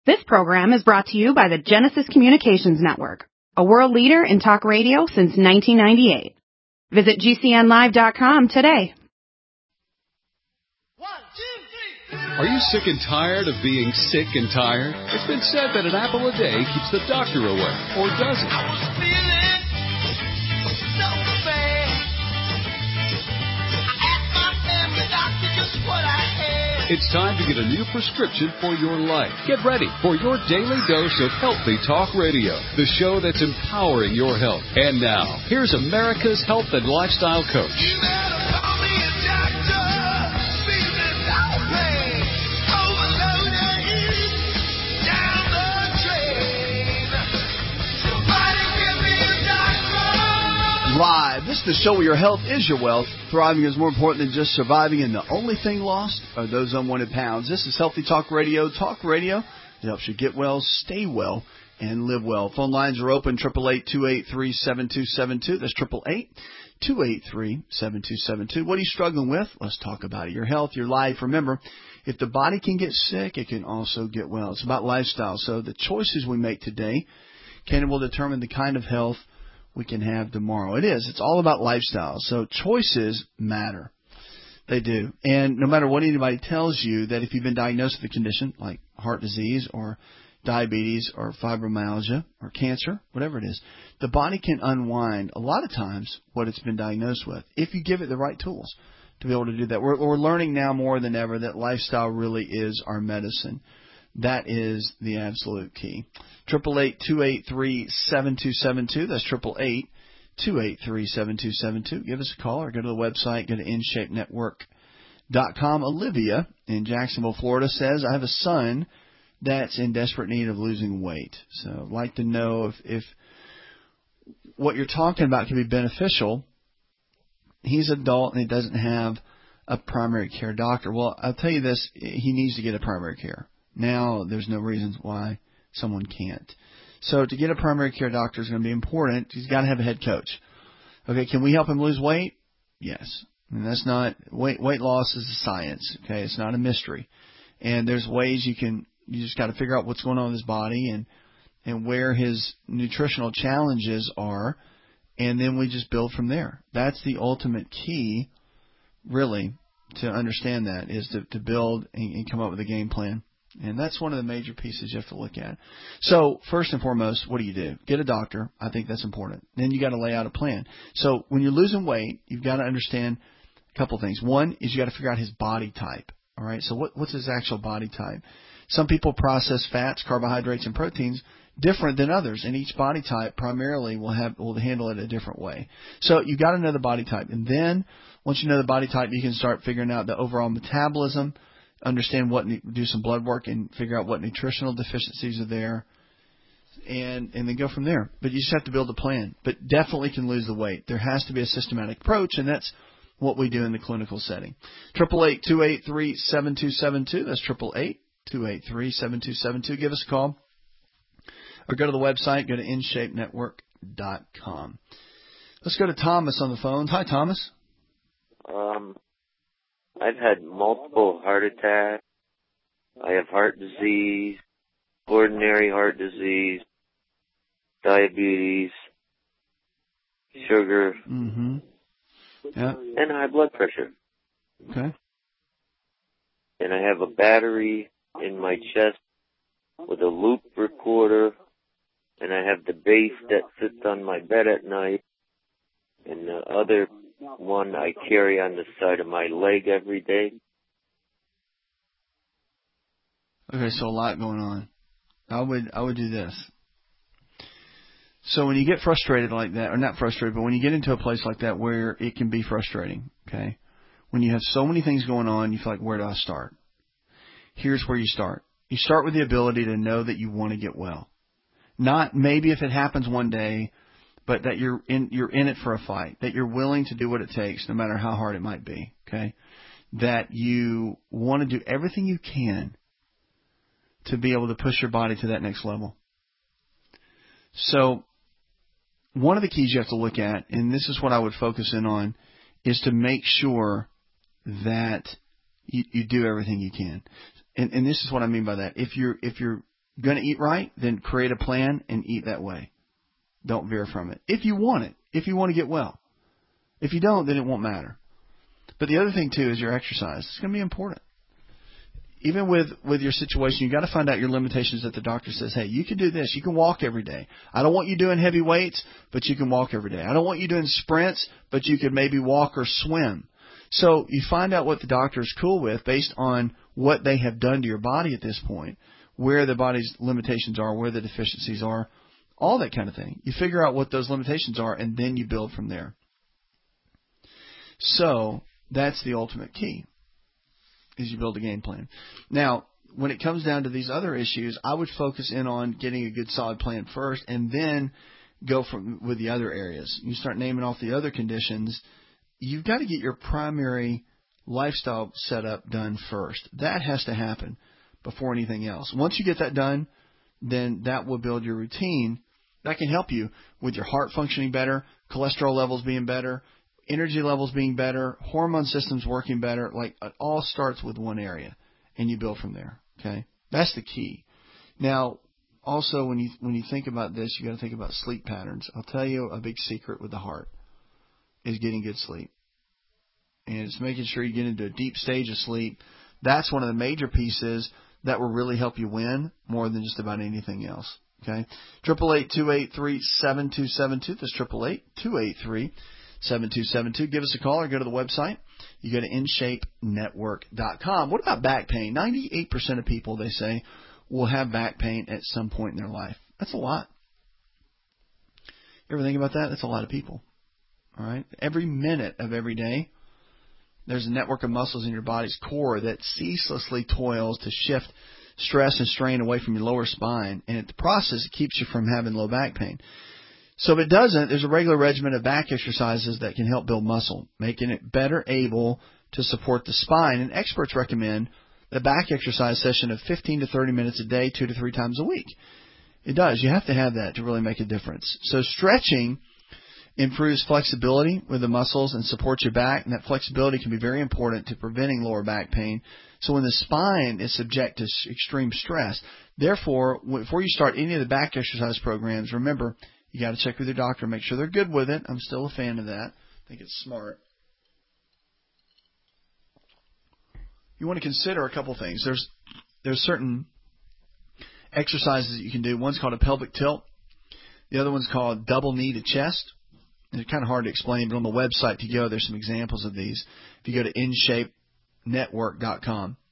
This program is brought to you by the Genesis Communications Network, a world leader in talk radio since 1998. Visit GCNlive.com today. 1, 2, 3. Are you sick and tired of being sick and tired? It's been said that an apple a day keeps the doctor away, or does it? I was feeling so bad. I asked my family doctor just what I had. It's time to get a new prescription for your life. Get ready for your daily dose of Healthy Talk Radio, the show that's empowering your health. And now, here's America's health and lifestyle coach. Live. This is the show where your health is your wealth. Thriving is more important than just surviving, and the only thing lost are those unwanted pounds. This is Healthy Talk Radio. Talk radio that helps you get well, stay well, and live well. Phone lines are open, 888-283-7272. That's 888-283-7272. What are you struggling with? Let's talk about it. Your health, your life. Remember, if the body can get sick, it can also get well. It's about lifestyle. So the choices we make today will determine the kind of health we can have tomorrow. It is. It's all about lifestyle. So choices matter. They do. And no matter what anybody tells you, that if you've been diagnosed with a condition like heart disease or diabetes or fibromyalgia or cancer, whatever it is, the body can unwind a lot of times what it's been diagnosed with if you give it the right tools to be able to do that. We're learning now more than ever that lifestyle really is our medicine. That is the absolute key. 888-283-7272. That's 888-283-7272. Give us a call or go to the website. Go to InShapeNetwork.com. Olivia in Jacksonville, Florida says, I have a son that's in desperate need of losing weight. So I'd like to know if what you're talking about can be beneficial. He's an adult and he doesn't have a primary care doctor. Well, I'll tell you this, he needs to get a primary care. Now, there's no reasons why someone can't. So to get a primary care doctor is going to be important. He's got to have a head coach. Okay, can we help him lose weight? Yes. And that's not weight loss is a science. Okay, it's not a mystery. And there's ways you just got to figure out what's going on with his body and where his nutritional challenges are, and then we just build from there. That's the ultimate key, really, to understand that, is to build and come up with a game plan. And that's one of the major pieces you have to look at. So first and foremost, what do? Get a doctor. I think that's important. Then you got to lay out a plan. So when you're losing weight, you've got to understand a couple things. One is you got to figure out his body type. All right. So what's his actual body type? Some people process fats, carbohydrates, and proteins different than others, and each body type primarily will handle it a different way. So you got to know the body type, and then once you know the body type, you can start figuring out the overall metabolism. Understand do some blood work and figure out what nutritional deficiencies are there, and then go from there. But you just have to build a plan. But definitely can lose the weight. There has to be a systematic approach, and that's what we do in the clinical setting. 888-283-7272. That's 888-283-7272. Give us a call or go to the website. Go to InShapeNetwork.com. Let's go to Thomas on the phone. Hi, Thomas. I've had multiple heart attacks. I have heart disease, ordinary heart disease, diabetes, sugar, and high blood pressure. Okay. And I have a battery in my chest with a loop recorder, and I have the base that sits on my bed at night, and the other one I carry on the side of my leg every day. Okay, so a lot going on. I would do this. So when you get frustrated like that, or not frustrated, but when you get into a place like that where it can be frustrating, okay, when you have so many things going on, you feel like, where do I start? Here's where you start. You start with the ability to know that you want to get well. Not maybe if it happens one day, but that you're in it for a fight, that you're willing to do what it takes, no matter how hard it might be, okay? That you want to do everything you can to be able to push your body to that next level. So one of the keys you have to look at, and this is what I would focus in on, is to make sure that you do everything you can. And this is what I mean by that. If you're going to eat right, then create a plan and eat that way. Don't veer from it. If you want it, if you want to get well. If you don't, then it won't matter. But the other thing, too, is your exercise. It's going to be important. Even with your situation, you got to find out your limitations that the doctor says, hey, you can do this. You can walk every day. I don't want you doing heavy weights, but you can walk every day. I don't want you doing sprints, but you could maybe walk or swim. So you find out what the doctor is cool with based on what they have done to your body at this point, where the body's limitations are, where the deficiencies are, all that kind of thing. You figure out what those limitations are, and then you build from there. So that's the ultimate key, is you build a game plan. Now, when it comes down to these other issues, I would focus in on getting a good solid plan first and then go with the other areas. You start naming off the other conditions. You've got to get your primary lifestyle setup done first. That has to happen before anything else. Once you get that done, then that will build your routine. That can help you with your heart functioning better, cholesterol levels being better, energy levels being better, hormone systems working better. Like, it all starts with one area, and you build from there. Okay, that's the key. Now, also when you think about this, you got to think about sleep patterns. I'll tell you a big secret with the heart is getting good sleep, and it's making sure you get into a deep stage of sleep. That's one of the major pieces that will really help you win more than just about anything else. Okay, 888-283-7272. That's 888-283-7272. Give us a call or go to the website. You go to InShapeNetwork.com. What about back pain? 98% of people, they say, will have back pain at some point in their life. That's a lot. You ever think about that? That's a lot of people. All right. Every minute of every day, there's a network of muscles in your body's core that ceaselessly toils to shift stress and strain away from your lower spine. And in the process, it keeps you from having low back pain. So if it doesn't, there's a regular regimen of back exercises that can help build muscle, making it better able to support the spine. And experts recommend a back exercise session of 15 to 30 minutes a day, 2 to 3 times a week. It does. You have to have that to really make a difference. So stretching improves flexibility with the muscles and supports your back, and that flexibility can be very important to preventing lower back pain. So when the spine is subject to extreme stress, therefore, before you start any of the back exercise programs, remember, you got to check with your doctor, make sure they're good with it. I'm still a fan of that. I think it's smart. You want to consider a couple things. There's certain exercises that you can do. One's called a pelvic tilt. The other one's called double knee to chest. They're kind of hard to explain, but on the website to go, there's some examples of these. If you go to InShapeNetwork.com.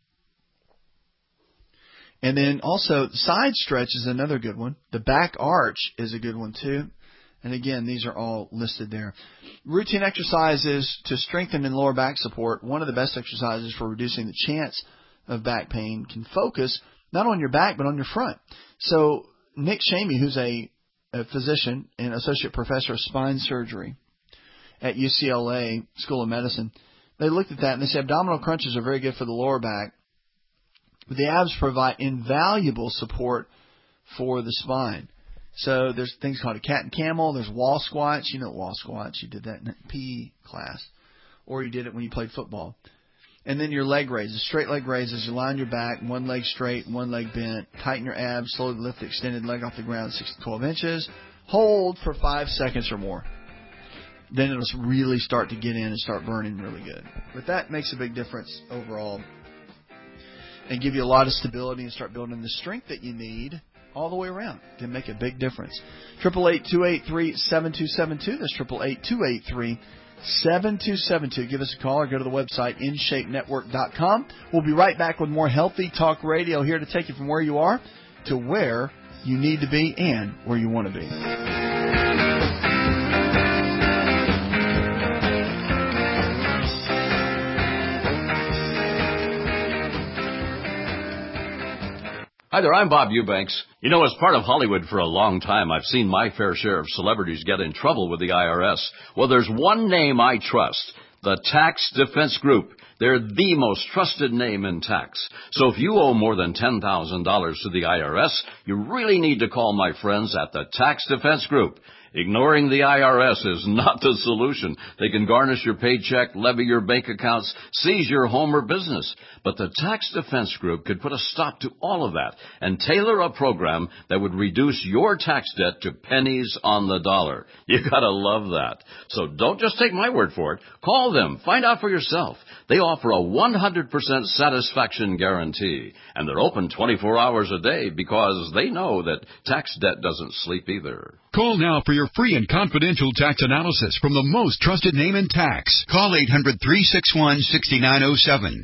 And then also, side stretch is another good one. The back arch is a good one too. And again, these are all listed there. Routine exercises to strengthen and lower back support. One of the best exercises for reducing the chance of back pain can focus not on your back, but on your front. So Nick Chamey, who's a physician and associate professor of spine surgery at UCLA School of Medicine, they looked at that and they said abdominal crunches are very good for the lower back. But the abs provide invaluable support for the spine. So there's things called a cat and camel. There's wall squats. You know wall squats. You did that in PE class. Or you did it when you played football. And then your leg raises. Straight leg raises. You lie on your back, one leg straight, one leg bent. Tighten your abs. Slowly lift the extended leg off the ground 6 to 12 inches. Hold for 5 seconds or more. Then it'll really start to get in and start burning really good. But that makes a big difference overall. And give you a lot of stability and start building the strength that you need all the way around. It can make a big difference. 888-283-7272. That's 888-283-7272. Give us a call or go to the website, InShapeNetwork.com. We'll be right back with more Healthy Talk Radio here to take you from where you are to where you need to be and where you want to be. Hi there, I'm Bob Eubanks. You know, as part of Hollywood for a long time, I've seen my fair share of celebrities get in trouble with the IRS. Well, there's one name I trust, the Tax Defense Group. They're the most trusted name in tax. So if you owe more than $10,000 to the IRS, you really need to call my friends at the Tax Defense Group. Ignoring the IRS is not the solution. They can garnish your paycheck, levy your bank accounts, seize your home or business. But the Tax Defense Group could put a stop to all of that and tailor a program that would reduce your tax debt to pennies on the dollar. You gotta love that. So don't just take my word for it. Call them. Find out for yourself. They offer a 100% satisfaction guarantee, and they're open 24 hours a day because they know that tax debt doesn't sleep either. Call now for your free and confidential tax analysis from the most trusted name in tax. Call 800-361-6907.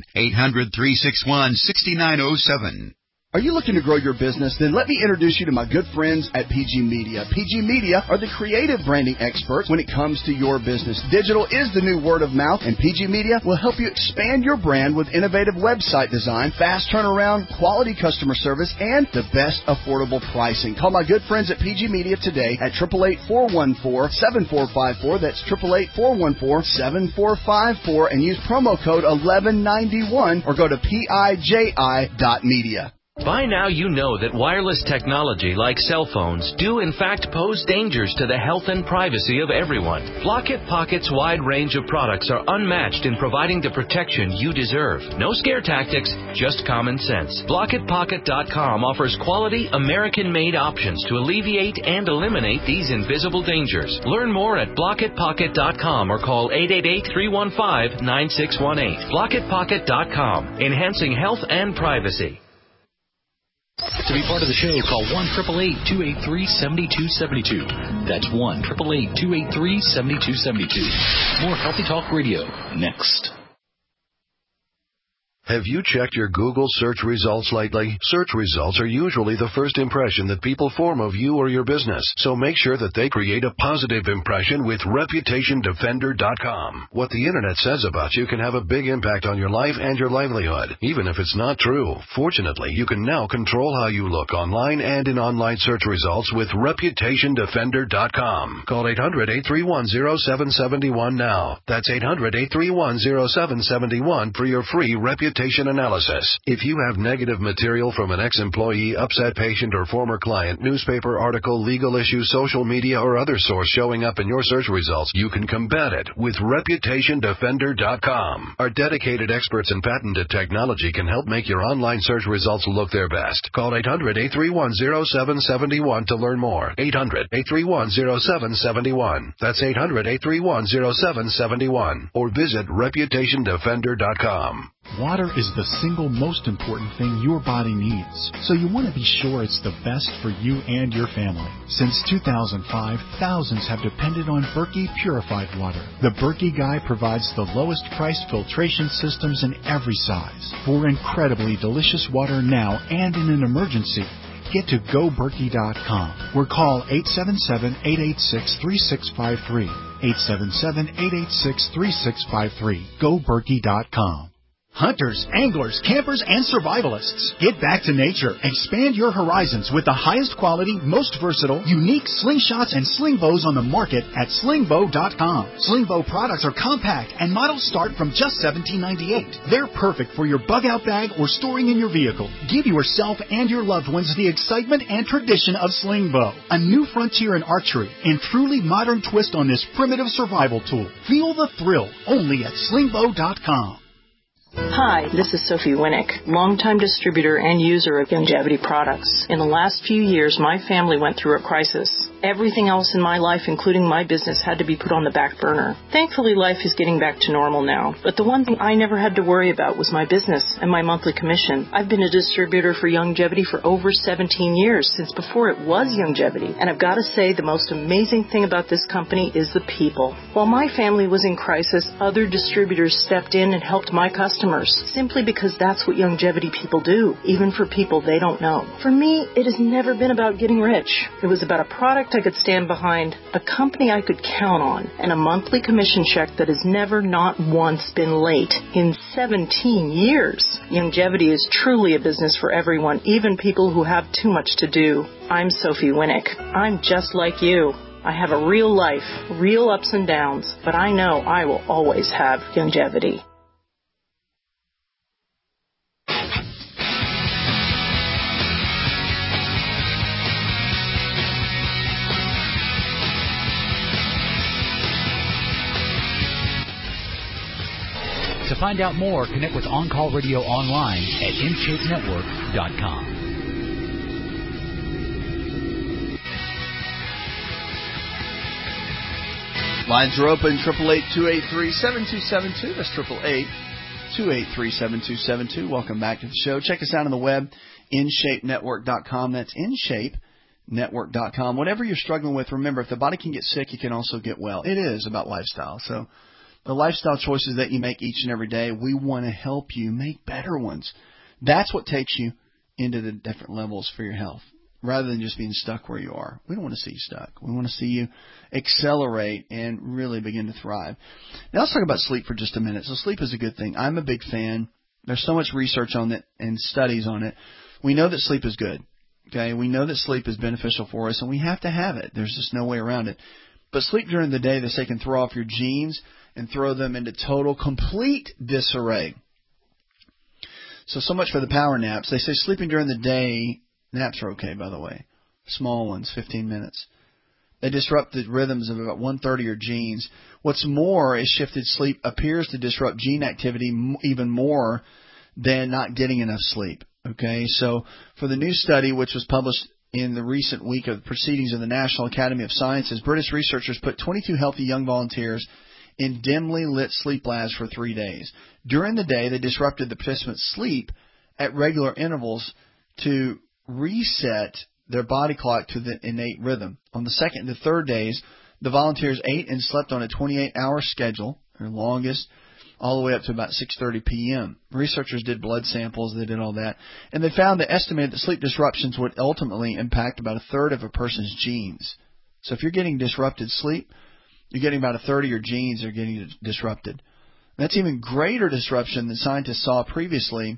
800-361-6907. Are you looking to grow your business? Then let me introduce you to my good friends at PG Media. PG Media are the creative branding experts when it comes to your business. Digital is the new word of mouth, and PG Media will help you expand your brand with innovative website design, fast turnaround, quality customer service, and the best affordable pricing. Call my good friends at PG Media today at 888-414-7454. That's 888-414-7454, and use promo code 1191 or go to PIJI.media. By now you know that wireless technology like cell phones do in fact pose dangers to the health and privacy of everyone. Block-It Pocket's wide range of products are unmatched in providing the protection you deserve. No scare tactics, just common sense. BlockItPocket.com offers quality American-made options to alleviate and eliminate these invisible dangers. Learn more at BlockItPocket.com or call 888-315-9618. BlockItPocket.com, enhancing health and privacy. To be part of the show, call 1-888-283-7272. That's 1-888-283-7272. More Healthy Talk Radio next. Have you checked your Google search results lately? Search results are usually the first impression that people form of you or your business, so make sure that they create a positive impression with ReputationDefender.com. What the Internet says about you can have a big impact on your life and your livelihood, even if it's not true. Fortunately, you can now control how you look online and in online search results with ReputationDefender.com. Call 800-831-0771 now. That's 800-831-0771 for your free reputation analysis. If you have negative material from an ex-employee, upset patient, or former client, newspaper article, legal issue, social media, or other source showing up in your search results, you can combat it with ReputationDefender.com. Our dedicated experts in patented technology can help make your online search results look their best. Call 800-831-0771 to learn more. 800-831-0771. That's 800-831-0771. Or visit ReputationDefender.com. Water is the single most important thing your body needs, so you want to be sure it's the best for you and your family. Since 2005, thousands have depended on Berkey purified water. The Berkey Guy provides the lowest priced filtration systems in every size. For incredibly delicious water now and in an emergency, get to GoBerkey.com or call 877-886-3653. 877-886-3653. GoBerkey.com. Hunters, anglers, campers, and survivalists. Get back to nature. Expand your horizons with the highest quality, most versatile, unique slingshots and sling bows on the market at slingbow.com. Slingbow products are compact and models start from just $17.98. They're perfect for your bug-out bag or storing in your vehicle. Give yourself and your loved ones the excitement and tradition of Slingbow, a new frontier in archery and truly modern twist on this primitive survival tool. Feel the thrill only at slingbow.com. Hi, this is Sophie Winnick, longtime distributor and user of Youngevity products. In the last few years, my family went through a crisis. Everything else in my life, including my business, had to be put on the back burner. Thankfully, life is getting back to normal now. But the one thing I never had to worry about was my business and my monthly commission. I've been a distributor for Youngevity for over 17 years, since before it was Youngevity. And I've got to say, the most amazing thing about this company is the people. While my family was in crisis, other distributors stepped in and helped my customers, simply because that's what Youngevity people do, even for people they don't know. For me, it has never been about getting rich. It was about a product I could stand behind, a company I could count on, and a monthly commission check that has never not once been late in 17 years. Youngevity is truly a business for everyone, even people who have too much to do. I'm Sophie Winnick. I'm just like you. I have a real life, real ups and downs, but I know I will always have Youngevity. To find out more, connect with On Call Radio online at InShapeNetwork.com. Lines are open, 888-283-7272. That's 888-283-7272. Welcome back to the show. Check us out on the web, InShapeNetwork.com. That's InShapeNetwork.com. Whatever you're struggling with, remember, if the body can get sick, it can also get well. It is about lifestyle. So the lifestyle choices that you make each and every day, we want to help you make better ones. That's what takes you into the different levels for your health, rather than just being stuck where you are. We don't want to see you stuck. We want to see you accelerate and really begin to thrive. Now let's talk about sleep for just a minute. So sleep is a good thing. I'm a big fan. There's so much research on it and studies on it. We know that sleep is good. Okay, we know that sleep is beneficial for us, and we have to have it. There's just no way around it. But sleep during the day, they say, can throw off your genes and throw them into total, complete disarray. So much for the power naps. They say sleeping during the day, naps are okay, by the way. Small ones, 15 minutes. They disrupt the rhythms of about 1/3 of your genes. What's more is shifted sleep appears to disrupt gene activity even more than not getting enough sleep. Okay, so for the new study, which was published in the recent week of proceedings of the National Academy of Sciences, British researchers put 22 healthy young volunteers in dimly lit sleep labs for 3 days. During the day, they disrupted the participants' sleep at regular intervals to reset their body clock to the innate rhythm. On the second and the third days, the volunteers ate and slept on a 28-hour schedule, their longest, all the way up to about 6:30 p.m. Researchers did blood samples, they did all that, and they found that estimated that sleep disruptions would ultimately impact about 1/3 of a person's genes. So if you're getting disrupted sleep, you're getting about 1/3 of your genes are getting disrupted. That's even greater disruption than scientists saw previously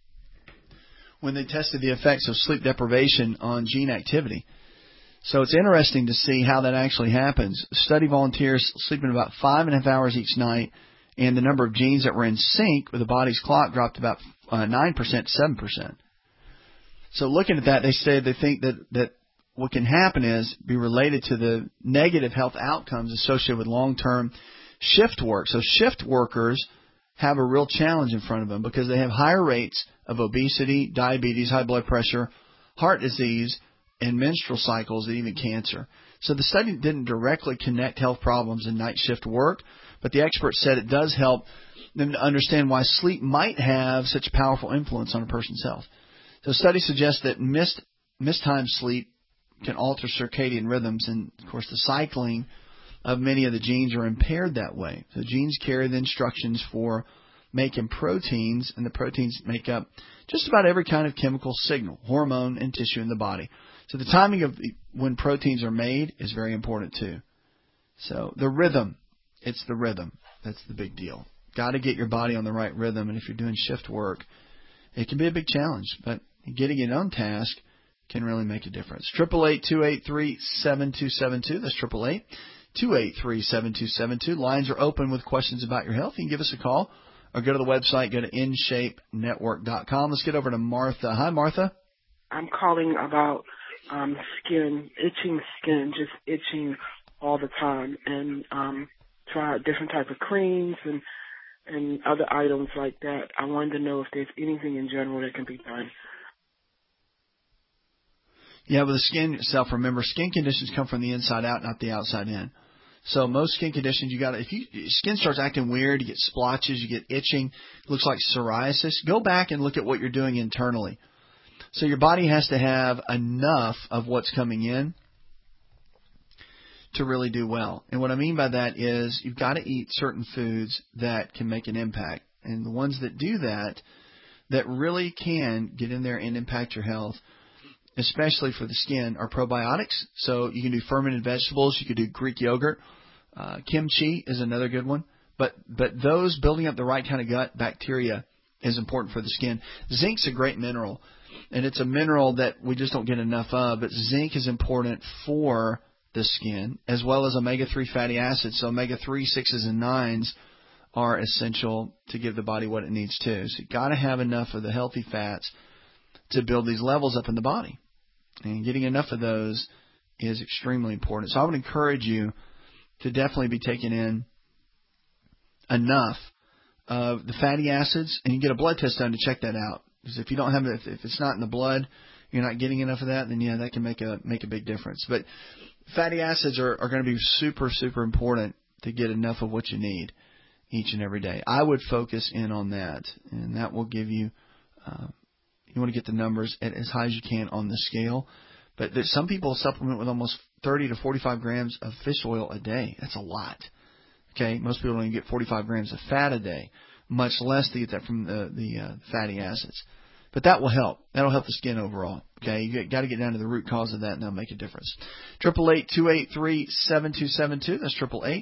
when they tested the effects of sleep deprivation on gene activity. So it's interesting to see how that actually happens. Study volunteers sleeping about 5.5 hours each night, and the number of genes that were in sync with the body's clock dropped about 9% to 7%. So looking at that, they think that what can happen is be related to the negative health outcomes associated with long-term shift work. So shift workers have a real challenge in front of them because they have higher rates of obesity, diabetes, high blood pressure, heart disease, and menstrual cycles, and even cancer. So the study didn't directly connect health problems in night shift work, but the experts said it does help them to understand why sleep might have such a powerful influence on a person's health. So studies suggest that mistimed sleep can alter circadian rhythms, and of course the cycling of many of the genes are impaired that way. So genes carry the instructions for making proteins, and the proteins make up just about every kind of chemical signal, hormone, and tissue in the body. So the timing of when proteins are made is very important too. So the rhythm, it's the rhythm. That's the big deal. Got to get your body on the right rhythm, and if you're doing shift work, it can be a big challenge, but getting it on task can really make a difference. 888-283-7272. That's 888-283-7272. Lines are open with questions about your health. You can give us a call or go to the website, go to InShapeNetwork.com. Let's get over to Martha. Hi, Martha. I'm calling about skin, itching skin, just itching all the time, and try different type of creams and other items like that. I wanted to know if there's anything in general that can be done. Yeah, with the skin itself, remember, skin conditions come from the inside out, not the outside in. So most skin conditions, if your skin starts acting weird, you get splotches, you get itching, it looks like psoriasis, go back and look at what you're doing internally. So your body has to have enough of what's coming in to really do well. And what I mean by that is you've got to eat certain foods that can make an impact. And the ones that do that really can get in there and impact your health, especially for the skin, are probiotics. So you can do fermented vegetables. You can do Greek yogurt. Kimchi is another good one. But those, building up the right kind of gut bacteria is important for the skin. Zinc's a great mineral, and it's a mineral that we just don't get enough of. But zinc is important for the skin, as well as omega-3 fatty acids. So omega-3, 6s, and 9s are essential to give the body what it needs to. So you've got to have enough of the healthy fats to build these levels up in the body. And getting enough of those is extremely important. So I would encourage you to definitely be taking in enough of the fatty acids, and you get a blood test done to check that out. Because if you don't have it, if it's not in the blood, you're not getting enough of that, then yeah, that can make a big difference. But fatty acids are going to be super, super important to get enough of what you need each and every day. I would focus in on that, and that will give you, you want to get the numbers at as high as you can on the scale. But some people supplement with almost 30 to 45 grams of fish oil a day. That's a lot. Okay, most people don't even get 45 grams of fat a day, much less to get that from the fatty acids. But that will help. That will help the skin overall. Okay, you got to get down to the root cause of that, and that'll make a difference. 888-283-7272. That's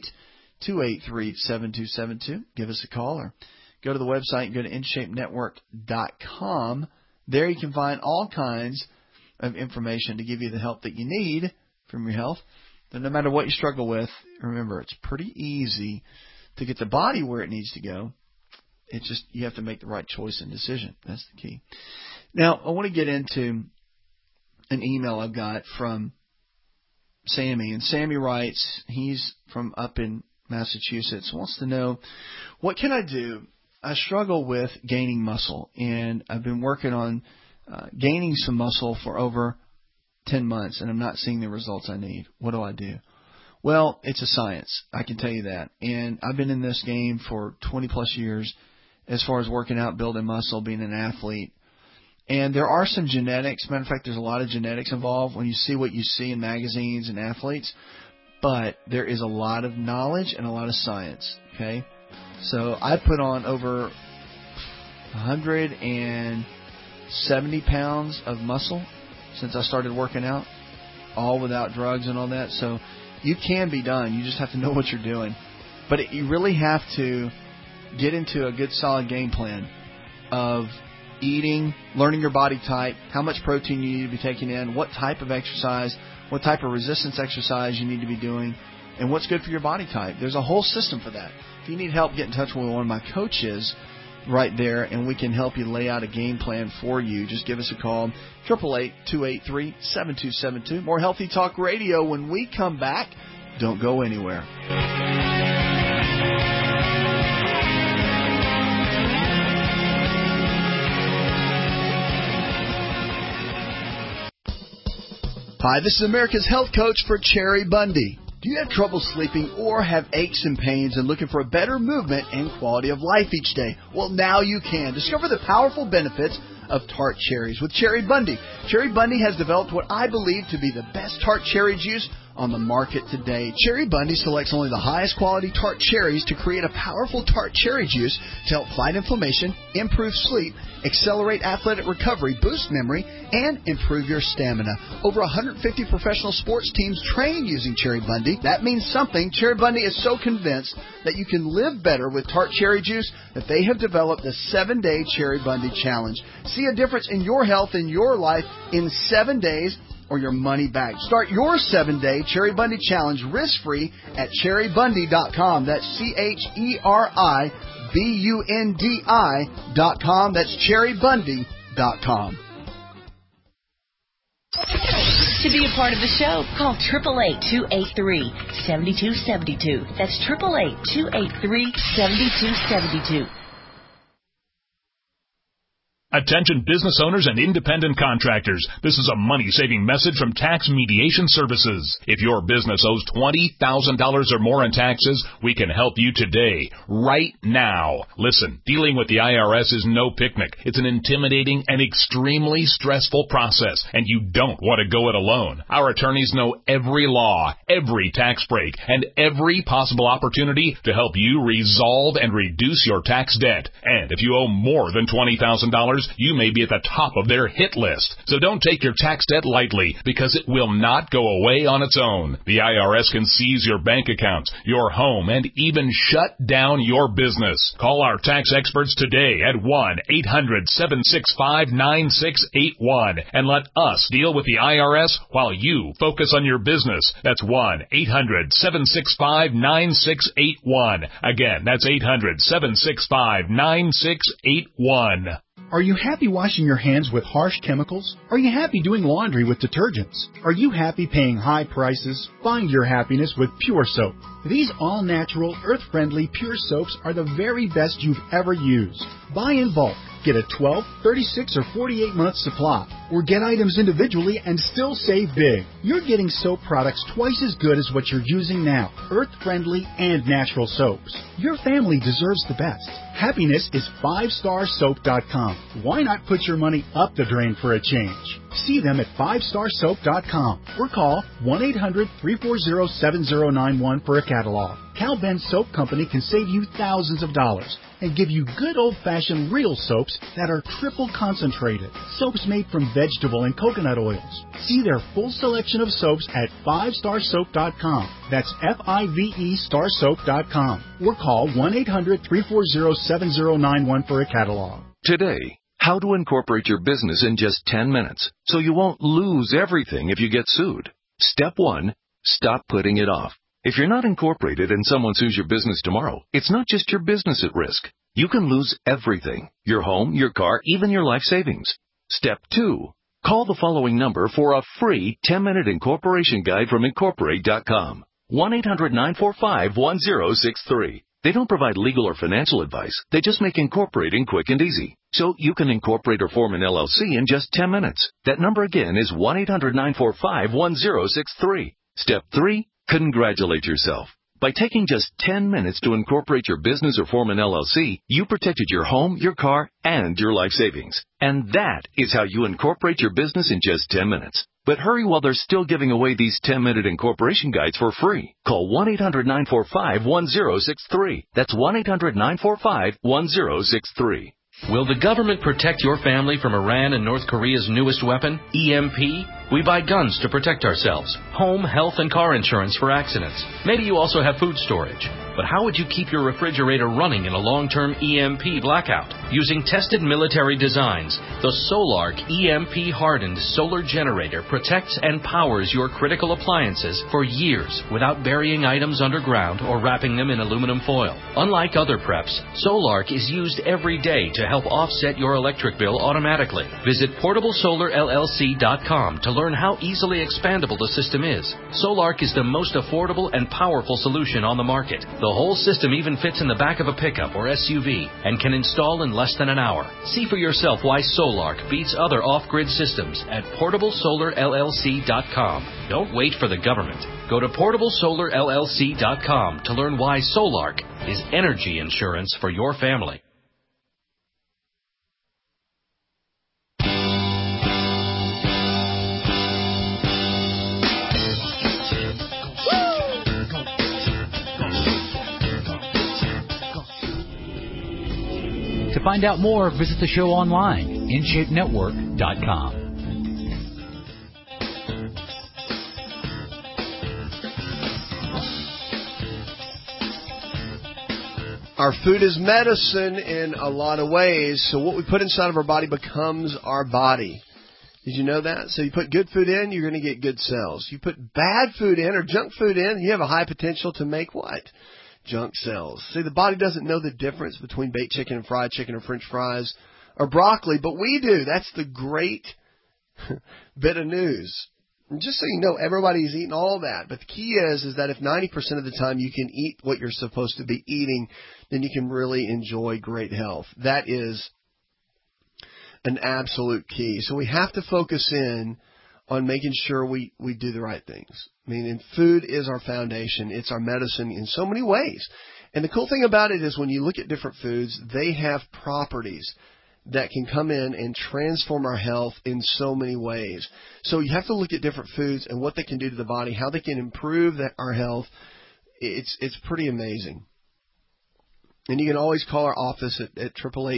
888-283-7272. Give us a call or go to the website and go to InShapeNetwork.com. There you can find all kinds of information to give you the help that you need from your health. But no matter what you struggle with, remember, it's pretty easy to get the body where it needs to go. It's just you have to make the right choice and decision. That's the key. Now, I want to get into an email I've got from Sammy. And Sammy writes, he's from up in Massachusetts, wants to know, what can I do? I struggle with gaining muscle, and I've been working on gaining some muscle for over 10 months, and I'm not seeing the results I need. What do I do? Well, it's a science. I can tell you that. And I've been in this game for 20 plus years as far as working out, building muscle, being an athlete. And there are some genetics. Matter of fact, there's a lot of genetics involved when you see what you see in magazines and athletes. But there is a lot of knowledge and a lot of science. Okay? So I put on over 170 pounds of muscle since I started working out, all without drugs and all that. So you can be done. You just have to know what you're doing. But you really have to get into a good, solid game plan of eating, learning your body type, how much protein you need to be taking in, what type of exercise, what type of resistance exercise you need to be doing, and what's good for your body type. There's a whole system for that. If you need help, get in touch with one of my coaches right there, and we can help you lay out a game plan for you. Just give us a call, 888-283-7272. More Healthy Talk Radio when we come back. Don't go anywhere. Hi, this is America's Health Coach for Cherry Bundy. Do you have trouble sleeping or have aches and pains and looking for a better movement and quality of life each day? Well, now you can. Discover the powerful benefits of tart cherries with Cherry Bundy. Cherry Bundy has developed what I believe to be the best tart cherry juice on the market today. Cherry Bundy selects only the highest quality tart cherries to create a powerful tart cherry juice to help fight inflammation, improve sleep, accelerate athletic recovery, boost memory, and improve your stamina. Over 150 professional sports teams train using Cherry Bundy. That means something. Cherry Bundy is so convinced that you can live better with tart cherry juice that they have developed the 7-Day Cherry Bundy Challenge. See a difference in your health and your life in 7 days or your money back. Start your 7-Day Cherry Bundy Challenge risk-free at cherrybundy.com. That's CHERIBUNDI.com. That's cherrybundy.com. To be a part of the show, call 888-283-7272. That's 888-283-7272. Attention business owners and independent contractors. This is a money-saving message from Tax Mediation Services. If your business owes $20,000 or more in taxes, we can help you today, right now. Listen, dealing with the IRS is no picnic. It's an intimidating and extremely stressful process, and you don't want to go it alone. Our attorneys know every law, every tax break, and every possible opportunity to help you resolve and reduce your tax debt. And if you owe more than $20,000, you may be at the top of their hit list. So don't take your tax debt lightly, because it will not go away on its own. The IRS can seize your bank accounts, your home, and even shut down your business. Call our tax experts today at 1-800-765-9681 and let us deal with the IRS while you focus on your business. That's 1-800-765-9681. Again, that's 800-765-9681. Are you happy washing your hands with harsh chemicals? Are you happy doing laundry with detergents? Are you happy paying high prices? Find your happiness with Pure Soap. These all-natural, earth-friendly Pure Soaps are the very best you've ever used. Buy in bulk. Get a 12, 36, or 48-month supply. Or get items individually and still save big. You're getting soap products twice as good as what you're using now. Earth-friendly and natural soaps. Your family deserves the best. Happiness is 5starsoap.com. Why not put your money up the drain for a change? See them at 5starsoap.com or call 1-800-340-7091 for a catalog. Cal Ben Soap Company can save you thousands of dollars and give you good old-fashioned real soaps that are triple concentrated. Soaps made from vegetable and coconut oils. See their full selection of soaps at 5starsoap.com. That's F-I-V-E starsoap.com. Or call 1-800-340-7091 for a catalog. Today, how to incorporate your business in just 10 minutes so you won't lose everything if you get sued. Step 1, stop putting it off. If you're not incorporated and someone sues your business tomorrow, it's not just your business at risk. You can lose everything: your home, your car, even your life savings. Step 2, call the following number for a free 10-minute incorporation guide from Incorporate.com. 1-800-945-1063. They don't provide legal or financial advice. They just make incorporating quick and easy. So you can incorporate or form an LLC in just 10 minutes. That number again is 1-800-945-1063. Step 3, congratulate yourself. By taking just 10 minutes to incorporate your business or form an LLC, you protected your home, your car, and your life savings. And that is how you incorporate your business in just 10 minutes. But hurry while they're still giving away these 10-minute incorporation guides for free. Call 1-800-945-1063. That's 1-800-945-1063. Will the government protect your family from Iran and North Korea's newest weapon, EMP? We buy guns to protect ourselves, home, health, and car insurance for accidents. Maybe you also have food storage. But how would you keep your refrigerator running in a long-term EMP blackout? Using tested military designs, the Solark EMP-hardened solar generator protects and powers your critical appliances for years without burying items underground or wrapping them in aluminum foil. Unlike other preps, Solark is used every day to help offset your electric bill automatically. Visit PortableSolarLLC.com to learn how easily expandable the system is. Solark is the most affordable and powerful solution on the market. The whole system even fits in the back of a pickup or SUV and can install in less than an hour. See for yourself why Solark beats other off-grid systems at PortableSolarLLC.com. Don't wait for the government. Go to PortableSolarLLC.com to learn why Solark is energy insurance for your family. To find out more, visit the show online, InShapeNetwork.com. Our food is medicine in a lot of ways, so what we put inside of our body becomes our body. Did you know that? So you put good food in, you're going to get good cells. You put bad food in or junk food in, you have a high potential to make what? Junk cells. See, the body doesn't know the difference between baked chicken and fried chicken or French fries or broccoli, but we do. That's the great bit of news. And just so you know, everybody's eating all that. But the key is that if 90% of the time you can eat what you're supposed to be eating, then you can really enjoy great health. That is an absolute key. So we have to focus in on making sure we do the right things. I mean, and food is our foundation. It's our medicine in so many ways. And the cool thing about it is when you look at different foods, they have properties that can come in and transform our health in so many ways. So you have to look at different foods and what they can do to the body, how they can improve our health. It's pretty amazing. And you can always call our office at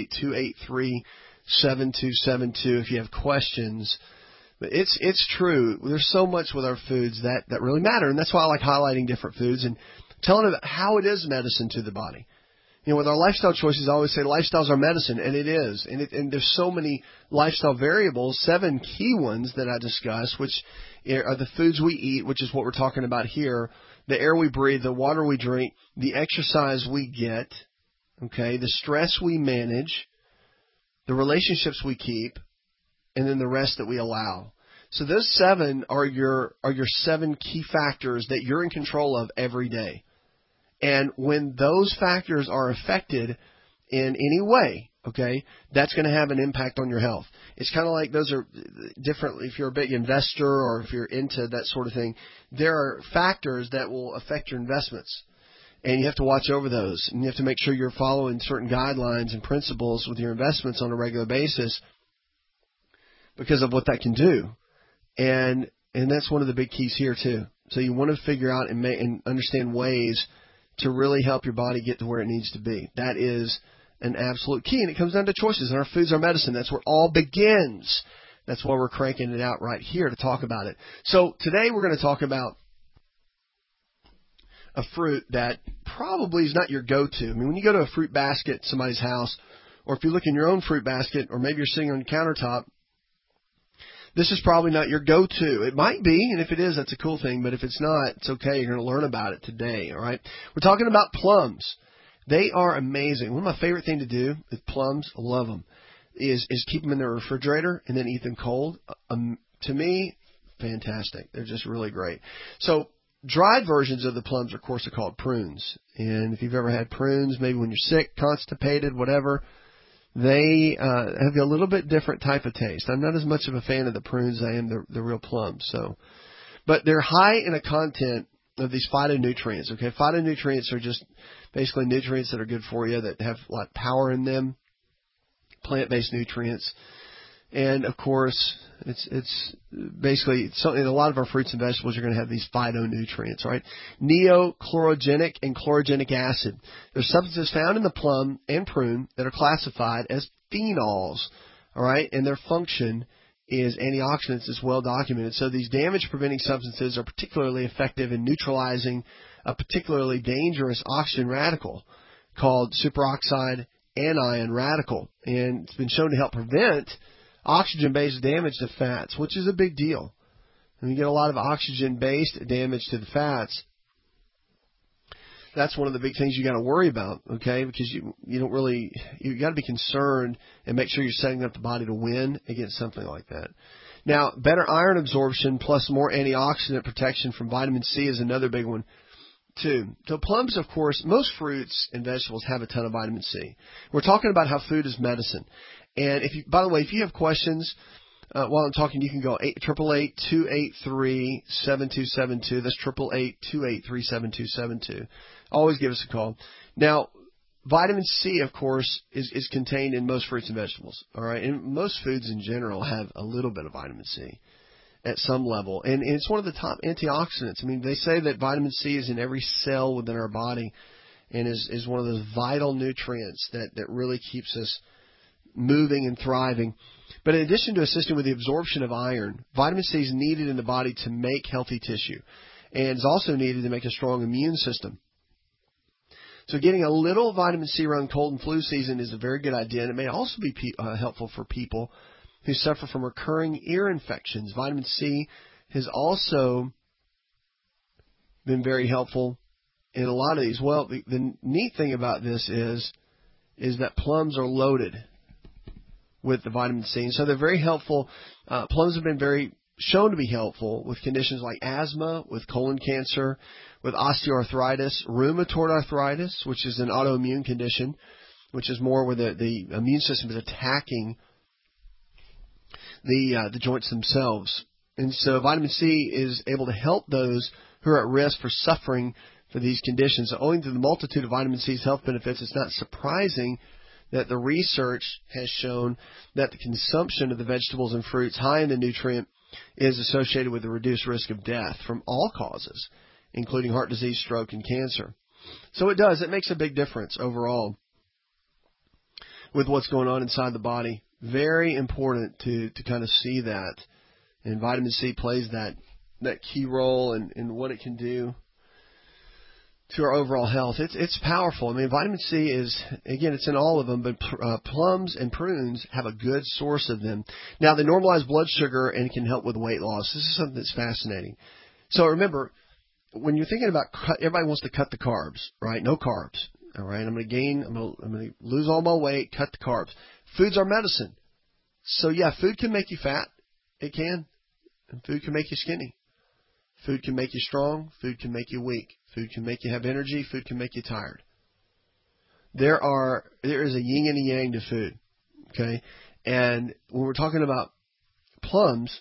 888-283-7272 if you have questions. But it's true. There's so much with our foods that really matter. And that's why I like highlighting different foods and telling about how it is medicine to the body. You know, with our lifestyle choices, I always say lifestyles are medicine, and it is. And there's so many lifestyle variables, 7 key ones that I discuss, which are the foods we eat, which is what we're talking about here, the air we breathe, the water we drink, the exercise we get, okay, the stress we manage, the relationships we keep, and then the rest that we allow. So those 7 are your 7 key factors that you're in control of every day. And when those factors are affected in any way, okay, that's going to have an impact on your health. It's kind of like those are different. If you're a big investor or if you're into that sort of thing, there are factors that will affect your investments. And you have to watch over those. And you have to make sure you're following certain guidelines and principles with your investments on a regular basis because of what that can do. And that's one of the big keys here too. So you want to figure out and understand ways to really help your body get to where it needs to be. That is an absolute key. And it comes down to choices. And our food's our medicine. That's where it all begins. That's why we're cranking it out right here to talk about it. So today we're going to talk about a fruit that probably is not your go-to. I mean, when you go to a fruit basket at somebody's house, or if you look in your own fruit basket, or maybe you're sitting on your countertop, this is probably not your go-to. It might be, and if it is, that's a cool thing. But if it's not, it's okay. You're going to learn about it today, all right? We're talking about plums. They are amazing. One of my favorite things to do with plums, I love them, is keep them in the refrigerator and then eat them cold. To me, fantastic. They're just really great. So dried versions of the plums, of course, are called prunes. And if you've ever had prunes, maybe when you're sick, constipated, whatever, they have a little bit different type of taste. I'm not as much of a fan of the prunes as I am the real plums. So, but they're high in a content of these phytonutrients. Okay, phytonutrients are just basically nutrients that are good for you that have a lot of power in them, plant-based nutrients. And of course, it's basically in a lot of our fruits and vegetables, you're going to have these phytonutrients, right? Neochlorogenic and chlorogenic acid. There's substances found in the plum and prune that are classified as phenols, all right? And their function is antioxidants is well documented. So these damage-preventing substances are particularly effective in neutralizing a particularly dangerous oxygen radical called superoxide anion radical. And it's been shown to help prevent oxygen-based damage to fats, which is a big deal. When you get a lot of oxygen-based damage to the fats, that's one of the big things you got to worry about, okay? Because you got to be concerned and make sure you're setting up the body to win against something like that. Now, better iron absorption plus more antioxidant protection from vitamin C is another big one too. So plums, of course, most fruits and vegetables have a ton of vitamin C. We're talking about how food is medicine. And by the way, if you have questions while I'm talking, you can go 888-283-7272. That's 888-283-7272. Always give us a call. Now, vitamin C, of course, is contained in most fruits and vegetables. All right, and most foods in general have a little bit of vitamin C at some level, and it's one of the top antioxidants. I mean, they say that vitamin C is in every cell within our body, and is one of those vital nutrients that really keeps us moving and thriving. But in addition to assisting with the absorption of iron, vitamin C is needed in the body to make healthy tissue, and is also needed to make a strong immune system. So getting a little vitamin C around cold and flu season is a very good idea, and it may also be helpful for people who suffer from recurring ear infections. Vitamin C has also been very helpful in a lot of these. Well, the neat thing about this is that plums are loaded with the vitamin C, and so they're very helpful. Plums have been shown to be helpful with conditions like asthma, with colon cancer, with osteoarthritis, rheumatoid arthritis, which is an autoimmune condition, which is more where the immune system is attacking the joints themselves. And so vitamin C is able to help those who are at risk for suffering for these conditions. So owing to the multitude of vitamin C's health benefits, it's not surprising that the research has shown that the consumption of the vegetables and fruits high in the nutrient is associated with a reduced risk of death from all causes, including heart disease, stroke, and cancer. So it makes a big difference overall with what's going on inside the body. Very important to kind of see that. And vitamin C plays that key role in what it can do to our overall health. It's powerful. I mean, vitamin C is, again, it's in all of them, but plums and prunes have a good source of them. Now, they normalize blood sugar and can help with weight loss. This is something that's fascinating. So remember, when you're thinking about everybody wants to cut the carbs, right? No carbs. All right, I'm going to lose all my weight, cut the carbs. Food's our medicine. So yeah, food can make you fat. It can. And food can make you skinny. Food can make you strong. Food can make you weak. Food can make you have energy. Food can make you tired. There is a yin and a yang to food. Okay? And when we're talking about plums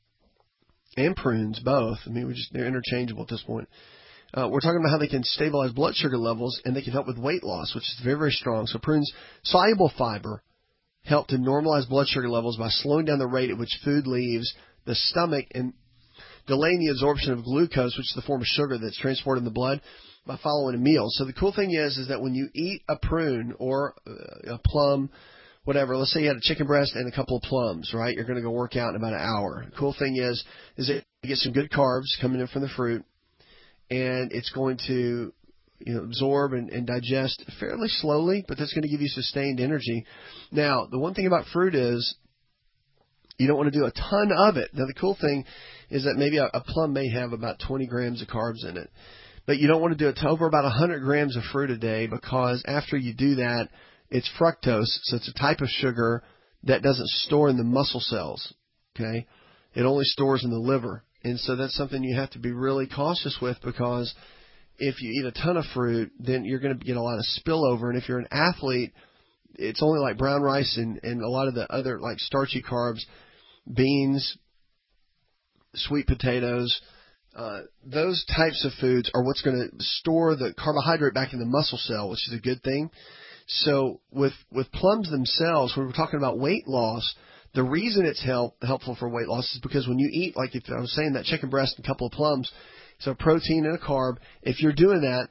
and prunes, both, I mean, they're interchangeable at this point. We're talking about how they can stabilize blood sugar levels and they can help with weight loss, which is very, very strong. So prunes, soluble fiber, help to normalize blood sugar levels by slowing down the rate at which food leaves the stomach and delaying the absorption of glucose, which is the form of sugar that's transported in the blood, by following a meal. So the cool thing is that when you eat a prune or a plum, whatever, let's say you had a chicken breast and a couple of plums, right? You're going to go work out in about an hour. The cool thing is that you get some good carbs coming in from the fruit, and it's going to absorb and digest fairly slowly, but that's going to give you sustained energy. Now, the one thing about fruit is you don't want to do a ton of it. Now, the cool thing is that maybe a plum may have about 20 grams of carbs in it, but you don't want to do it to over about 100 grams of fruit a day, because after you do that, it's fructose, so it's a type of sugar that doesn't store in the muscle cells, okay? It only stores in the liver, and so that's something you have to be really cautious with, because if you eat a ton of fruit, then you're going to get a lot of spillover. And if you're an athlete, it's only like brown rice and a lot of the other like starchy carbs, beans, sweet potatoes, those types of foods are what's going to store the carbohydrate back in the muscle cell, which is a good thing. So with plums themselves, when we're talking about weight loss, the reason it's helpful for weight loss is because when you eat, like if I was saying, that chicken breast and a couple of plums, so protein and a carb, if you're doing that,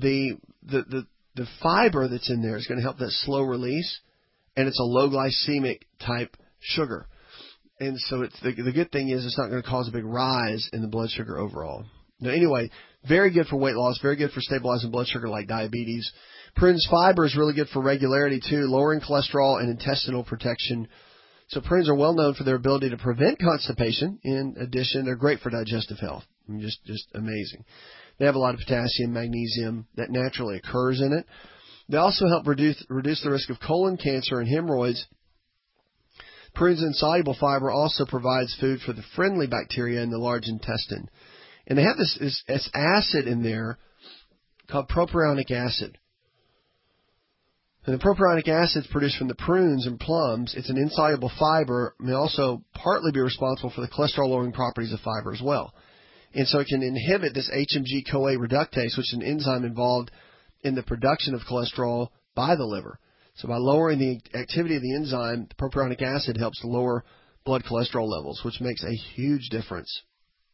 the fiber that's in there is going to help that slow release, and it's a low glycemic type sugar. And so it's the good thing is it's not going to cause a big rise in the blood sugar overall. Now, anyway, very good for weight loss, very good for stabilizing blood sugar like diabetes. Prunes fiber is really good for regularity too, lowering cholesterol and intestinal protection. So prunes are well known for their ability to prevent constipation. In addition, they're great for digestive health. I mean, just amazing. They have a lot of potassium, magnesium that naturally occurs in it. They also help reduce the risk of colon cancer and hemorrhoids. Prunes and soluble fiber also provides food for the friendly bacteria in the large intestine. And they have this acid in there called propionic acid. And the propionic acid is produced from the prunes and plums. It's an insoluble fiber. It may also partly be responsible for the cholesterol-lowering properties of fiber as well. And so it can inhibit this HMG-CoA reductase, which is an enzyme involved in the production of cholesterol by the liver. So by lowering the activity of the enzyme, the propionic acid helps to lower blood cholesterol levels, which makes a huge difference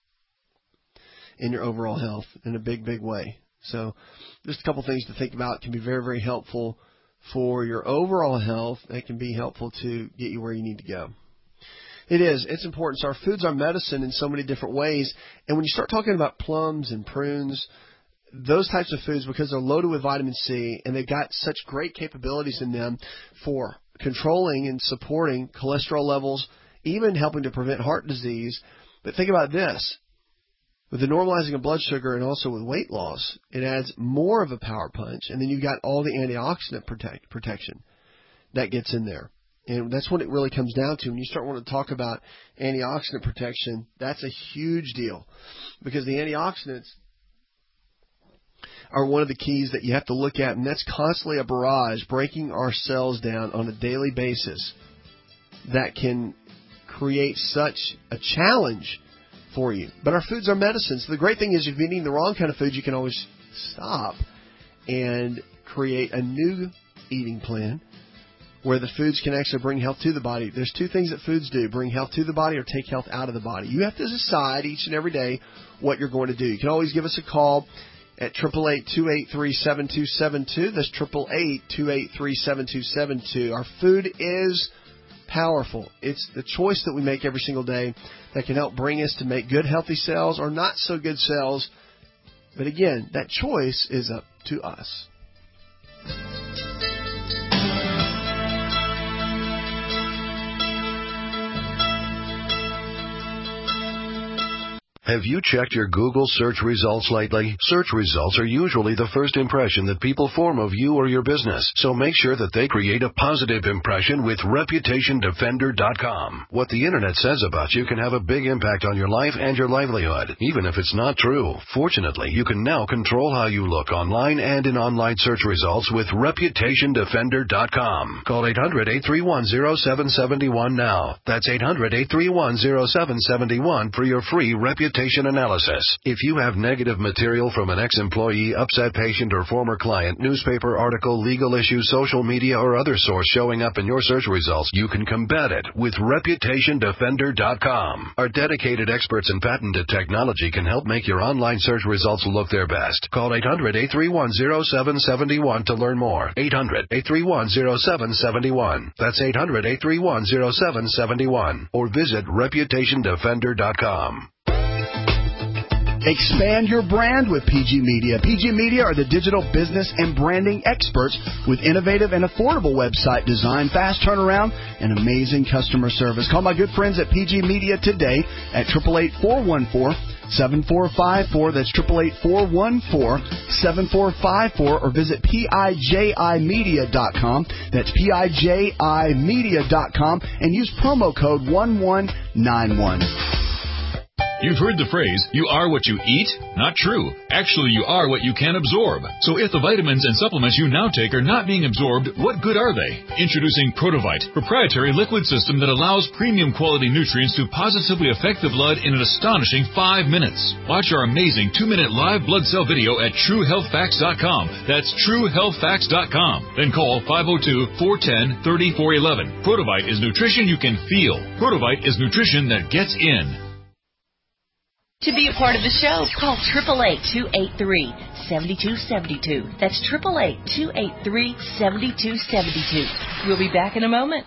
in your overall health in a big, big way. So just a couple things to think about. It can be very, very helpful for your overall health. It can be helpful to get you where you need to go. It is. It's important. So our food's our medicine in so many different ways. And when you start talking about plums and prunes, those types of foods, because they're loaded with vitamin C and they've got such great capabilities in them for controlling and supporting cholesterol levels, even helping to prevent heart disease. But think about this. With the normalizing of blood sugar and also with weight loss, it adds more of a power punch. And then you've got all the antioxidant protection that gets in there. And that's what it really comes down to. When you start wanting to talk about antioxidant protection, that's a huge deal. Because the antioxidants are one of the keys that you have to look at. And that's constantly a barrage, breaking our cells down on a daily basis that can create such a challenge for you. But our foods are medicines. So the great thing is if you're eating the wrong kind of food, you can always stop and create a new eating plan where the foods can actually bring health to the body. There's two things that foods do: bring health to the body or take health out of the body. You have to decide each and every day what you're going to do. You can always give us a call at 888-283-7272. That's 888-283-7272. Our food is powerful. It's the choice that we make every single day that can help bring us to make good, healthy cells or not so good cells. But again, that choice is up to us. Have you checked your Google search results lately? Search results are usually the first impression that people form of you or your business, so make sure that they create a positive impression with ReputationDefender.com. What the internet says about you can have a big impact on your life and your livelihood, even if it's not true. Fortunately, you can now control how you look online and in online search results with ReputationDefender.com. Call 800-831-0771 now. That's 800-831-0771 for your free reputation analysis. If you have negative material from an ex-employee, upset patient, or former client, newspaper article, legal issue, social media, or other source showing up in your search results, you can combat it with ReputationDefender.com. Our dedicated experts in patented technology can help make your online search results look their best. Call 800-831-0771 to learn more. 800-831-0771. That's 800-831-0771. Or visit ReputationDefender.com. Expand your brand with PG Media. PG Media are the digital business and branding experts with innovative and affordable website design, fast turnaround, and amazing customer service. Call my good friends at PG Media today at 888-414-7454. That's 888-414-7454, or visit PIJImedia.com. That's PIJImedia.com, and use promo code 1191. You've heard the phrase, you are what you eat? Not true. Actually, you are what you can absorb. So if the vitamins and supplements you now take are not being absorbed, what good are they? Introducing Protovite, proprietary liquid system that allows premium quality nutrients to positively affect the blood in an astonishing 5 minutes. Watch our amazing 2-minute live blood cell video at TrueHealthFacts.com. That's TrueHealthFacts.com. Then call 502-410-3411. Protovite is nutrition you can feel. Protovite is nutrition that gets in. To be a part of the show, call 888-283-7272. That's 888-283-7272. We'll be back in a moment.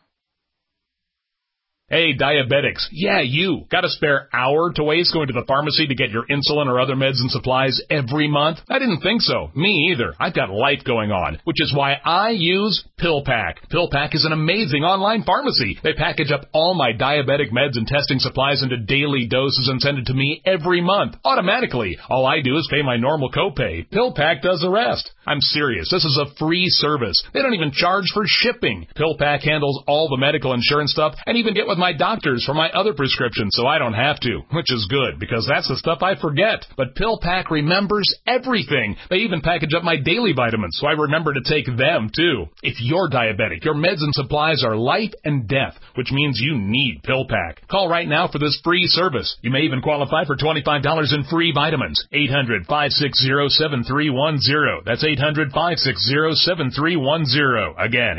Hey, diabetics. Yeah, you. Got a spare hour to waste going to the pharmacy to get your insulin or other meds and supplies every month? I didn't think so. Me either. I've got life going on, which is why I use PillPack. PillPack is an amazing online pharmacy. They package up all my diabetic meds and testing supplies into daily doses and send it to me every month, automatically. All I do is pay my normal copay. PillPack does the rest. I'm serious. This is a free service. They don't even charge for shipping. PillPack handles all the medical insurance stuff and even get with my doctors for my other prescriptions, so I don't have to, which is good because that's the stuff I forget. But PillPack remembers everything. They even package up my daily vitamins, so I remember to take them too. If you're diabetic, your meds and supplies are life and death, which means you need PillPack. Call right now for this free service. You may even qualify for $25 in free vitamins. 800-560-7310. That's 800-560-7310. Again,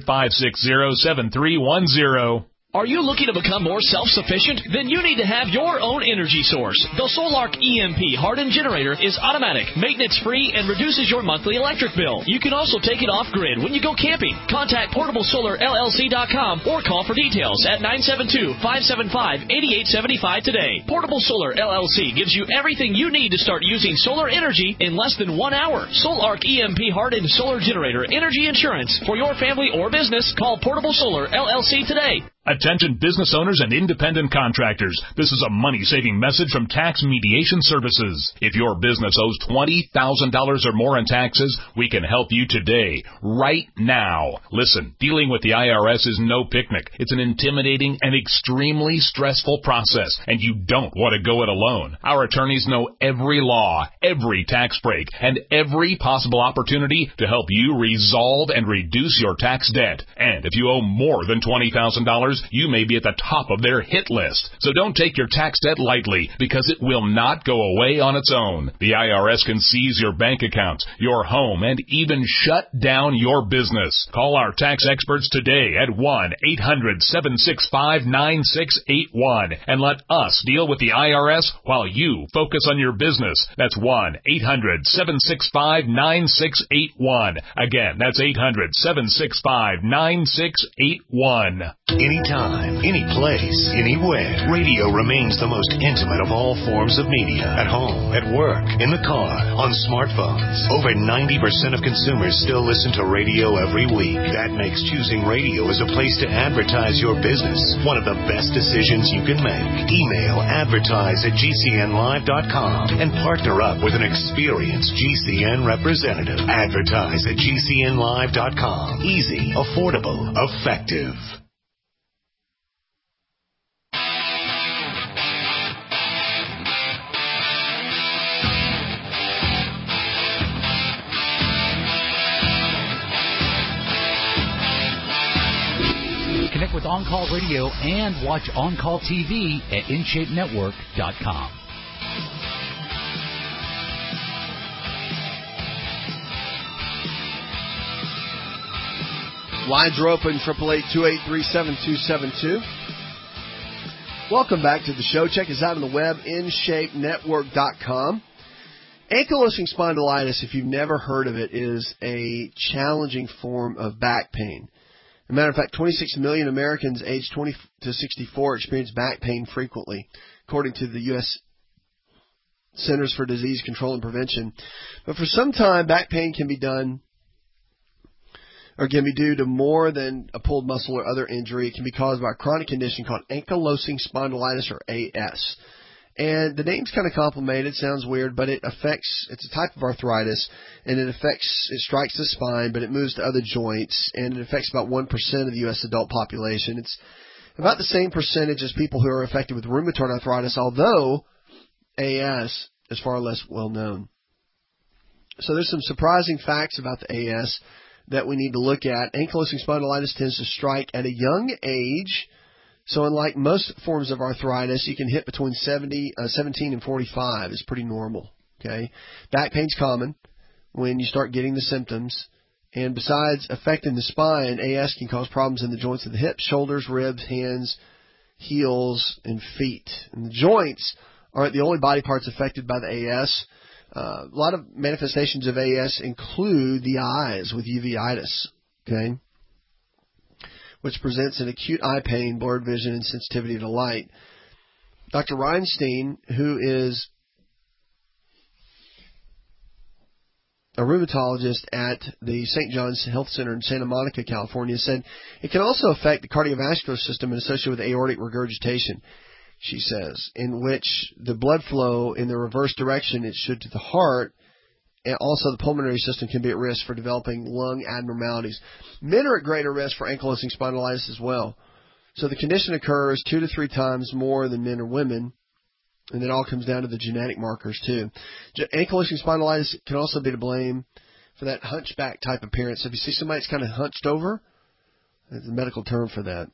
800-560-7310. Are you looking to become more self-sufficient? Then you need to have your own energy source. The Solark EMP hardened generator is automatic, maintenance-free, and reduces your monthly electric bill. You can also take it off-grid when you go camping. Contact PortableSolarLLC.com or call for details at 972-575-8875 today. Portable Solar LLC gives you everything you need to start using solar energy in less than 1 hour. Solark EMP hardened solar generator energy insurance for your family or business. Call Portable Solar LLC today. Attention business owners and independent contractors. This is a money-saving message from Tax Mediation Services. If your business owes $20,000 or more in taxes, we can help you today, right now. Listen, dealing with the IRS is no picnic. It's an intimidating and extremely stressful process, and you don't want to go it alone. Our attorneys know every law, every tax break, and every possible opportunity to help you resolve and reduce your tax debt. And if you owe more than $20,000, you may be at the top of their hit list. So don't take your tax debt lightly, because it will not go away on its own. The IRS can seize your bank accounts, your home, and even shut down your business. Call our tax experts today at 1-800-765-9681 and let us deal with the IRS while you focus on your business. That's 1-800-765-9681. Again, that's 800-765-9681. anytime, any place, anywhere. Radio remains the most intimate of all forms of media. At home, at work, in the car, on smartphones. Over 90% of consumers still listen to radio every week. That makes choosing radio as a place to advertise your business one of the best decisions you can make. Email advertise@gcnlive.com and partner up with an experienced GCN representative. Advertise@gcnlive.com. Easy, affordable, effective. Connect with On Call Radio and watch On Call TV at InShapeNetwork.com. Lines are open, 888-283-7272. Welcome back to the show. Check us out on the web, InShapeNetwork.com. Ankylosing spondylitis, if you've never heard of it, is a challenging form of back pain. As a matter of fact, 26 million Americans aged 20 to 64 experience back pain frequently, according to the U.S. Centers for Disease Control and Prevention. But for some time, back pain can be due to more than a pulled muscle or other injury. It can be caused by a chronic condition called ankylosing spondylitis, or AS. And the name's kind of complicated, sounds weird, but it's a type of arthritis, and it strikes the spine, but it moves to other joints, and it affects about 1% of the U.S. adult population. It's about the same percentage as people who are affected with rheumatoid arthritis, although AS is far less well known. So there's some surprising facts about the AS that we need to look at. Ankylosing spondylitis tends to strike at a young age. So unlike most forms of arthritis, you can hit between 17 and 45 is pretty normal. Okay, back pain's common when you start getting the symptoms. And besides affecting the spine, AS can cause problems in the joints of the hips, shoulders, ribs, hands, heels, and feet. And the joints aren't the only body parts affected by the AS. A lot of manifestations of AS include the eyes with uveitis, okay, which presents an acute eye pain, blurred vision, and sensitivity to light. Dr. Reinstein, who is a rheumatologist at the St. John's Health Center in Santa Monica, California, said it can also affect the cardiovascular system and associated with aortic regurgitation, she says, in which the blood flow in the reverse direction it should to the heart, and also the pulmonary system can be at risk for developing lung abnormalities. Men are at greater risk for ankylosing spondylitis as well. So the condition occurs 2 to 3 times more than men or women, and it all comes down to the genetic markers too. Ankylosing spondylitis can also be to blame for that hunchback type appearance. If you see somebody that's kind of hunched over, there's a medical term for that.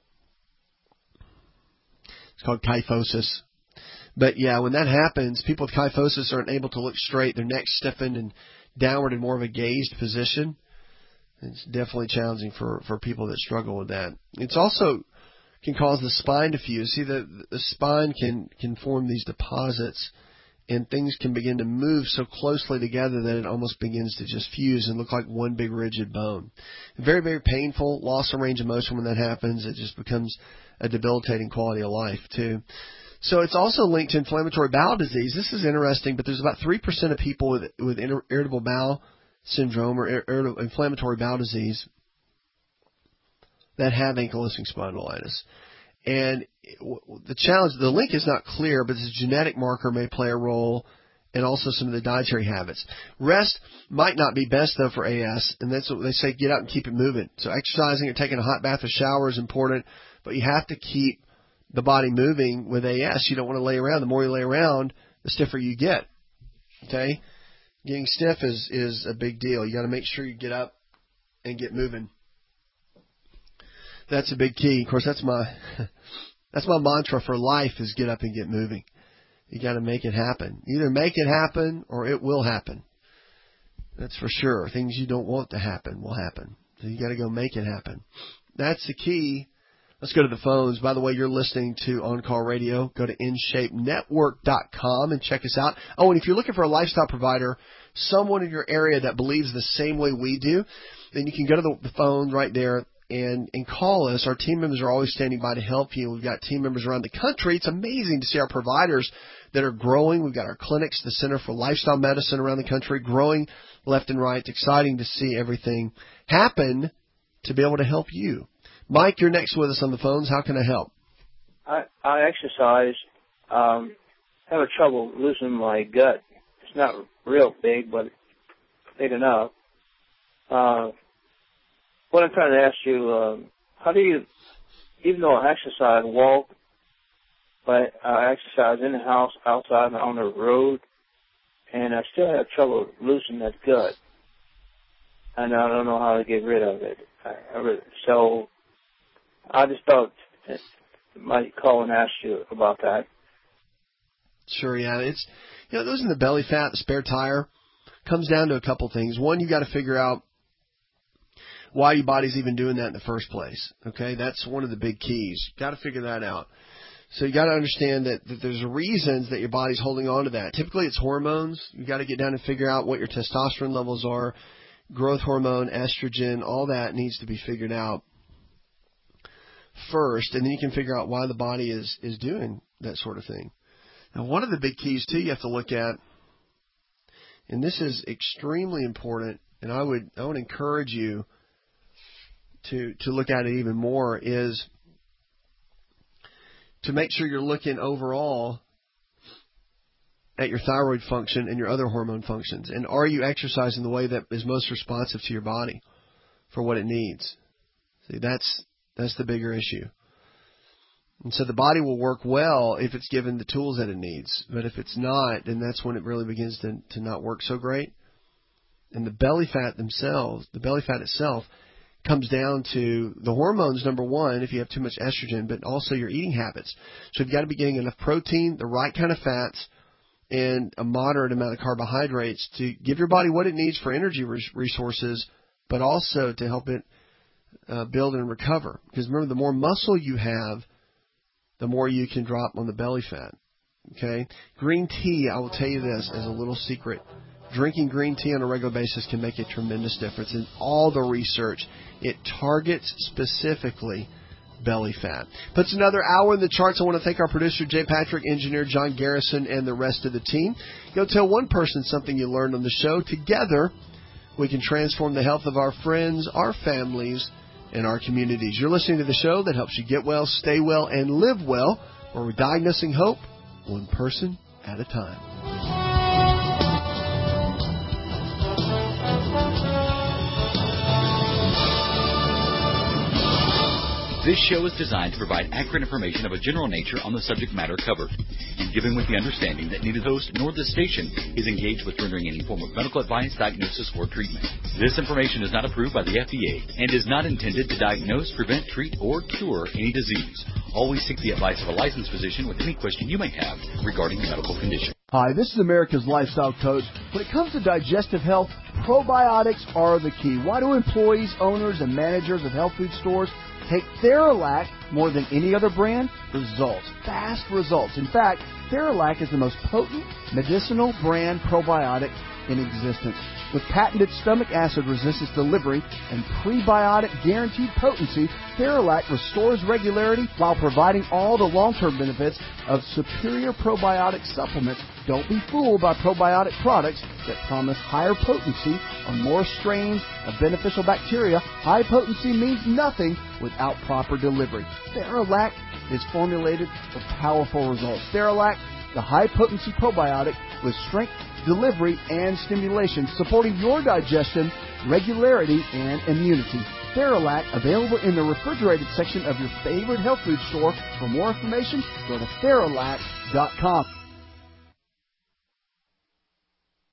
It's called kyphosis. But yeah, when that happens, people with kyphosis aren't able to look straight. Their neck's stiffened and downward in more of a gazed position. It's definitely challenging for people that struggle with that. It's also can cause the spine to fuse. See, the spine can form these deposits, and things can begin to move so closely together that it almost begins to just fuse and look like one big rigid bone. Very, very painful, loss of range of motion when that happens. It just becomes a debilitating quality of life too. So it's also linked to inflammatory bowel disease. This is interesting, but there's about 3% of people with irritable bowel syndrome or inflammatory bowel disease that have ankylosing spondylitis. And the link is not clear, but this genetic marker may play a role, and also some of the dietary habits. Rest might not be best, though, for AS, and that's what they say, get out and keep it moving. So exercising or taking a hot bath or shower is important, but you have to keep the body moving with AS. You don't want to lay around. The more you lay around, the stiffer you get. Okay? Getting stiff is a big deal. You got to make sure you get up and get moving. That's a big key. Of course, that's my mantra for life is get up and get moving. You got to make it happen. Either make it happen or it will happen. That's for sure. Things you don't want to happen will happen. So you got to go make it happen. That's the key. Let's go to the phones. By the way, you're listening to On Call Radio. Go to InShapeNetwork.com and check us out. Oh, and if you're looking for a lifestyle provider, someone in your area that believes the same way we do, then you can go to the phone right there, and call us. Our team members are always standing by to help you. We've got team members around the country. It's amazing to see our providers that are growing. We've got our clinics, the Center for Lifestyle Medicine around the country, growing left and right. It's exciting to see everything happen to be able to help you. Mike, you're next with us on the phones. How can I help? I exercise. Have a trouble losing my gut. It's not real big, but big enough. What I'm trying to ask you, how do you, even though I exercise, walk, but I exercise in the house, outside, and on the road, and I still have trouble losing that gut, and I don't know how to get rid of it. So I just thought I might call and ask you about that. Sure, yeah. It's, losing the belly fat, the spare tire, comes down to a couple things. One, you got to figure out why your body's even doing that in the first place. Okay, that's one of the big keys. Got to figure that out. So you got to understand that there's reasons that your body's holding on to that. Typically, it's hormones. You got to get down and figure out what your testosterone levels are, growth hormone, estrogen, all that needs to be figured out first, and then you can figure out why the body is doing that sort of thing. Now, one of the big keys, too, you have to look at, and this is extremely important, and I would encourage you to look at it even more, is to make sure you're looking overall at your thyroid function and your other hormone functions. And are you exercising the way that is most responsive to your body for what it needs? See, that's the bigger issue. And so the body will work well if it's given the tools that it needs. But if it's not, then that's when it really begins to not work so great. And the belly fat itself comes down to the hormones, number one, if you have too much estrogen, but also your eating habits. So you've got to be getting enough protein, the right kind of fats, and a moderate amount of carbohydrates to give your body what it needs for energy resources, but also to help it build and recover. Because remember, the more muscle you have, the more you can drop on the belly fat. Okay? Green tea, I will tell you this as a little secret. Drinking green tea on a regular basis can make a tremendous difference. In all the research, it targets specifically belly fat. Puts another hour in the charts. I want to thank our producer, Jay Patrick, engineer John Garrison, and the rest of the team. Go tell one person something you learned on the show. Together, we can transform the health of our friends, our families, and our communities. You're listening to the show that helps you get well, stay well, and live well, where we're diagnosing hope one person at a time. This show is designed to provide accurate information of a general nature on the subject matter covered, and given with the understanding that neither the host nor the station is engaged with rendering any form of medical advice, diagnosis, or treatment. This information is not approved by the FDA and is not intended to diagnose, prevent, treat, or cure any disease. Always seek the advice of a licensed physician with any question you may have regarding a medical condition. Hi, this is America's Lifestyle Coach. When it comes to digestive health, probiotics are the key. Why do employees, owners, and managers of health food stores take Theralac more than any other brand? Results. Fast results. In fact, Theralac is the most potent medicinal brand probiotic in existence. With patented stomach acid resistance delivery and prebiotic guaranteed potency, Theralac restores regularity while providing all the long-term benefits of superior probiotic supplements. Don't be fooled by probiotic products that promise higher potency on more strains of beneficial bacteria. High potency means nothing without proper delivery. Theralac is formulated for powerful results. Theralac, the high-potency probiotic with strength, delivery, and stimulation, supporting your digestion, regularity, and immunity. Theralac, available in the refrigerated section of your favorite health food store. For more information, go to Theralac.com.